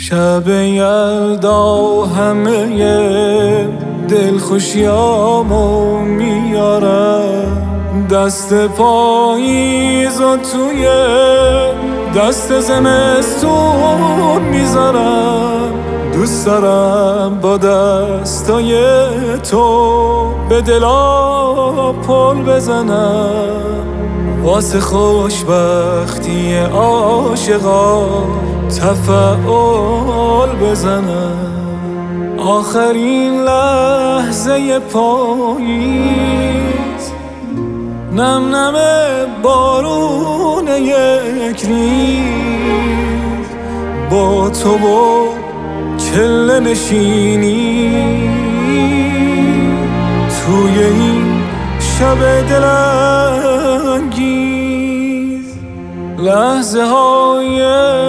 شب یلدا همه دلخوشیامو میارم، دست پاییزو توی دست زمستون میذارم. دوست دارم با دستای تو به دلا پل بزنم، واسه خوشبختی عاشقا تفعال بزنم. آخرین لحظه پاییز، نم نم بارون یک ریز، با تو و چله نشینی توی این شب دلانگیز. لحظه های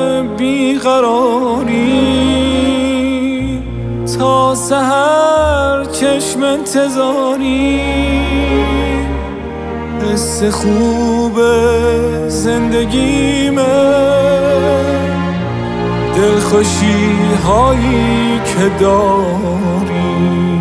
بیقراری تا سحر چشم انتظاری، حس خوب زندگیمه، دلخوشی هایی که داری.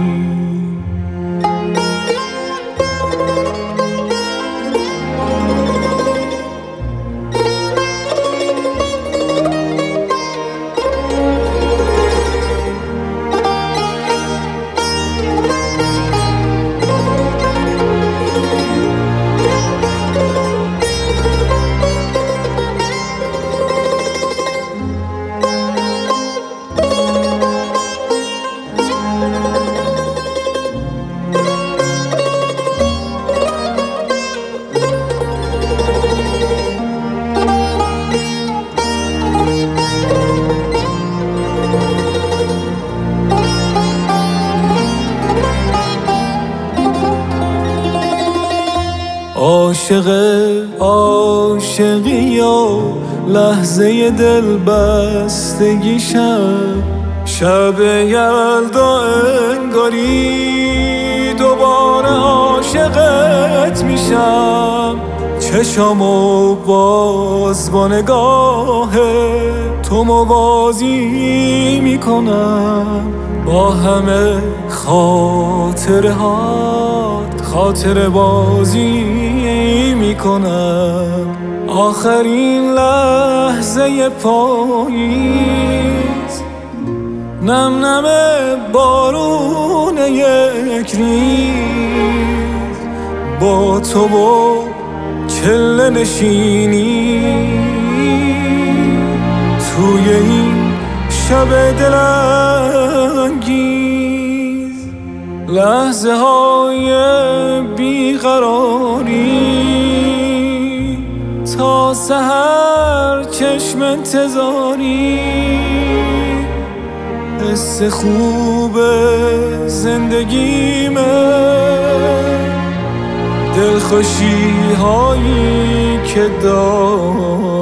عاشق عاشقی و لحظه دل بستگیشم، شب یلدا انگاری دوباره عاشقت میشم. چشامو باز با نگاه تو موازی میکنم، با همه خاطر بازی میکنم. آخرین لحظه پاییز، نم نم بارون یک ریز، با تو و چله نشینی توی این شب دلانگیز. لحظه های بیقراری تا سحر چشم انتظاری، حس خوب زندگیمه، دلخوشی هایی که داری.